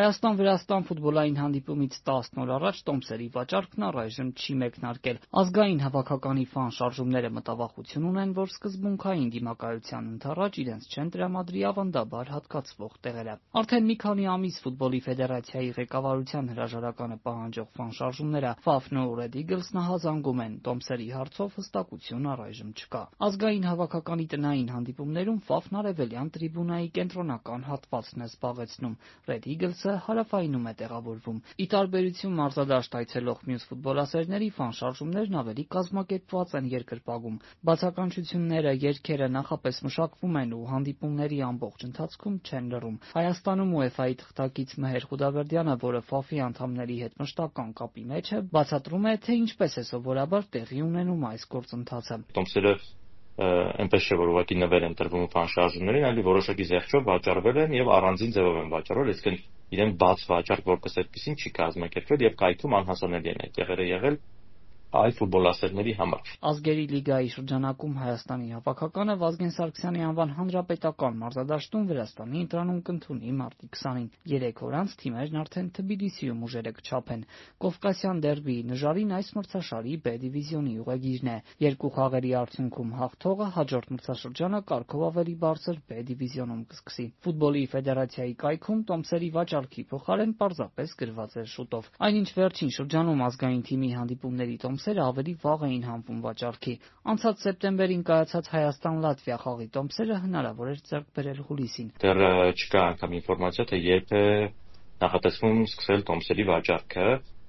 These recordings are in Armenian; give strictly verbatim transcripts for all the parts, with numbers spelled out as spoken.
Հայաստան-Վրաստան ֆուտբոլային հանդիպումից տասն օր առաջ տոմսերի վաճառքն առայժմ չի մեկնարկել։ Ազգային հավաքականի ֆան շարժումները մտավախություն ունեն, որ սկզբունքային դիմակայության ընդառաջ իրենց չեն տրամադրի ավանդաբար հատկացվող տեղերը։ Արդեն մի քանի ամիս ֆուտբոլի ֆեդերացիայի ղեկավարության հրաժարականը պահանջող ֆան շարժումները Ֆաֆն ու Red Eagles-ն հազանգում են, տոմսերի հարցով հստակություն առայժմ չկա։ Ազգային հավաքականի տնային հանդիպումներում Ֆաֆն արևելյան տրիբունայի կենտրոնական հատվածն է զբաղեցնում, Red Eagles-ը հարավայնում է տեղավորվում։ Ի տարբերություն մարզադաշտ այցելող մյուս ֆուտբոլասերների, ֆան շարժումներն ավելի կազմակերպված են երկրպագում։ Բացականչությունները, երգերը նախապես մշակվում են ու հանդիպումների ամբողջ ընթացքում չեն լռում։ Հայաստանում ՈՒԵՖԱ-ի թղթակից Մհեր Խուդավերդյանը, որը Ֆաֆի անդամների հետ մշտական կապի մեջ է, բացատրում է, թե ինչպես է սովորաբար տեղի ունենում այս գործընթացը։ Տոմսերը այնպես չէ, որ ուղղակի նվեր են տրվում ֆան շարժումներին, այլ որոշակի զեղչով վաճառվել են եւ առանձին ձևով են վաճառվել, այսինքն իրեն բաց վաճառք որպես այդպեսին չի կազմակերպվել եւ կայքում անհասանելի են այդ տեղերը եղել այլ ֆուտբոլասերների համար։ Ազգերի լիգայի շրջանակում Հայաստանի հավաքականը Վազգեն Սարգսյանի անվան հանրապետական մարզադաշտում Վրաստանի ընտրանում կընդունի մարտի քսանին։ Երեք օր անց թիմերն արդեն Թբիլիսիում ուժերը կչափեն։ Կովկասյան դերբիի նժարին այս մրցաշարի B դիվիզիոնի ուղեգիրն է։ Երկու խաղերի արդյունքում հաղթողը հաջորդ մրցաշրջանը կարգով ավելի բարձր B դիվիզիոնում կսկսի։ Ֆուտբոլի ֆեդերացիայի կայքում տոմսերի վաճառքի փոխարեն պարզապես գրված էր շուտով։ Այնինչ վերջին շրջանում ազգային թիմի հանդիպումների տոմսերը ավելի վաղ էին հանվում վաճառքի։ Անցած սեպտեմբերին կայացած Հայաստան-Լատվիա խաղի տոմսերը հնարավոր էր ձեռք բերել հուլիսին։ Դեռ չկա անգամ ինֆորմացիա, թե երբ է նախատեսվում սկսել տոմսերի վաճառքը,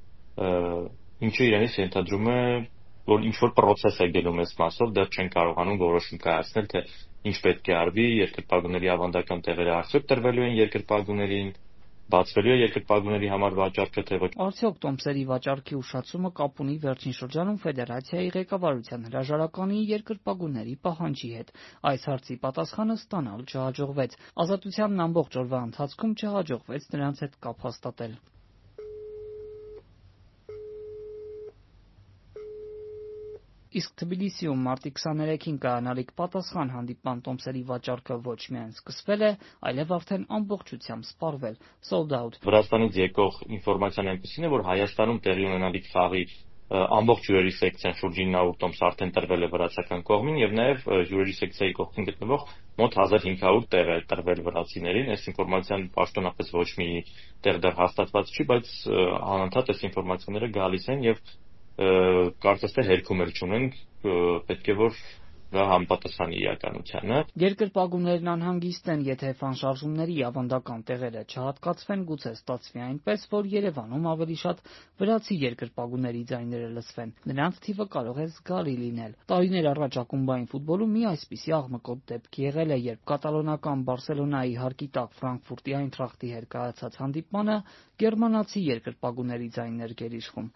ինչը իրենից ենթադրում է, որ ինչ-որ պրոցես է գնում այս մասով, դեռ չեն կարողանում որոշում կայացնել, թե ինչ պետք է արվի, երկրպագուների ավանդական տեղերը արդյոք տրվելու են երկրպագուներին, բացվելու է երկրպագուների համար վաճառքը, թե ոչ։ Արդյոք տոմսերի վաճառքի ուշացումը կապ ունի վերջին շրջանում ֆեդերացիայի ղեկավարության հրաժարականի երկրպագուների պահանջի հետ։ Այս հարցի պատասխանը ստանալ չհաջողվեց։ Ազատությանն ամբողջ օրվա ընթացքում չհաջողվեց նրանց հետ կապ հաստատել։ Իսկ Թբիլիսիում մարտի քսաներեքին կայանալիք պատասխան հանդիպման տոմսերի վաճառքը ոչ միայն սկսվել է, այլև արդեն ամբողջությամբ սպառվել, sold out։ Վրաստանից եկող ինֆորմացիան այնպեսին է, որ Հայաստանում տեղի ունենալիք խաղի ամբողջ հյուրերի սեկցիան շուրջ ինը տոմս արդեն տրվել է վրացական կողմին եւ նաեւ հյուրերի սեկցիայի կողքին գտնվող մոտ հազար հինգ հարյուր տեղ է տրվել վրացիներին։ Այս ինֆորմացիան պաշտոնապես ոչ մի տեղ դեռ հաստատված չի, բայց անընդհատ այս ինֆորմացիաները գալիս են եւ կարծես թե հերքում էլ չունենք, պետք է որ դա համապատասխանի իրականությանը։ Երկրպագուներն անհանգիստ են, եթե ֆան շարժումների ավանդական տեղերը չհատկացվեն, գուցե ստացվի այնպես, որ Երևանում ավելի շատ վրացի երկրպագուների ձայները լսվեն։ Նրանց թիվը կարող է զգալի լինել։ Տարիներ առաջ ակումբային ֆուտբոլում մի այսպիսի աղմկոտ դեպք եղել է, երբ կատալոնական Բարսելոնայի հարկի տակ Ֆրանկֆուրտի Այնտրախտի հետ կայացած հանդիպմանը գերմանացի երկրպագուների ձայներ գերիշխում։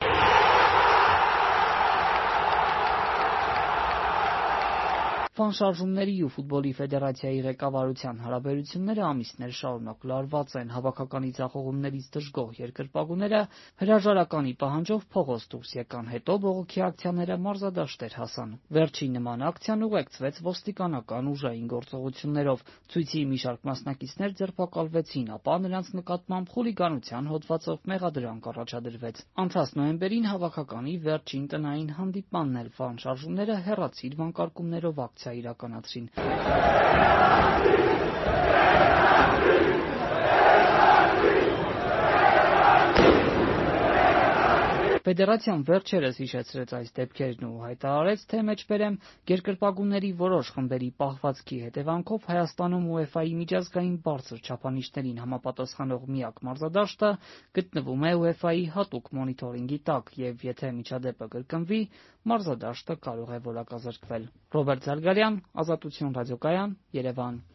Ֆան շարժումների ու ֆուտբոլի ֆեդերացիայի ղեկավարության հարաբերությունները ամիսներ շարունակ լարված են։ Հավաքականի ձախողումներից դժգոհ երկրպագուները հրաժարականի պահանջով փողոց դուրս եկան, հետո բողոքի ակցիաները մարզադաշտեր հասան։ Վերջին նման ակցիան ուղեկցվեց ոստիկանական ուժային գործողություններով։ Ցույցի մի շարք մասնակիցներ ձերբակալվեցին, ապա նրանց նկատմամբ խուլիգանության հոդվածով մեղադրանք առաջադրվեց։ Անցած նոյեմբերին հավաքականի վերջին տնային հանդիպմանն էլ ֆան շարժումները հեռացիր վանկարկումներով ակցիա իրականացրին։ Ֆեդերացիան վերջերս հիշեցրեց այս դեպքերն ու հայտարարեց, թե մեջբերեմ երկրպագուների որոշ խմբերի պահվածքի հետևանքով Հայաստանում ՈՒԵՖԱ-ի միջազգային բարձր չափանիշներին համապատասխանող միակ մարզադաշտը գտնվում է ՈՒԵՖԱ-ի հատուկ մոնիտորինգի տակ եւ եթե միջադեպը կրկնվի, մարզադաշտը կարող է որակազրկվել։ Ռոբերտ Զարգարյան, Ազատություն ռադիոկայան, Երևան։